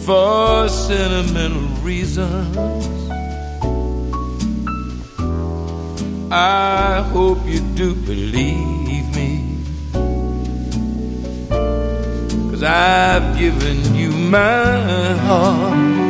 for sentimental reasons. I hope you do believe me, 'cause I've given you my heart.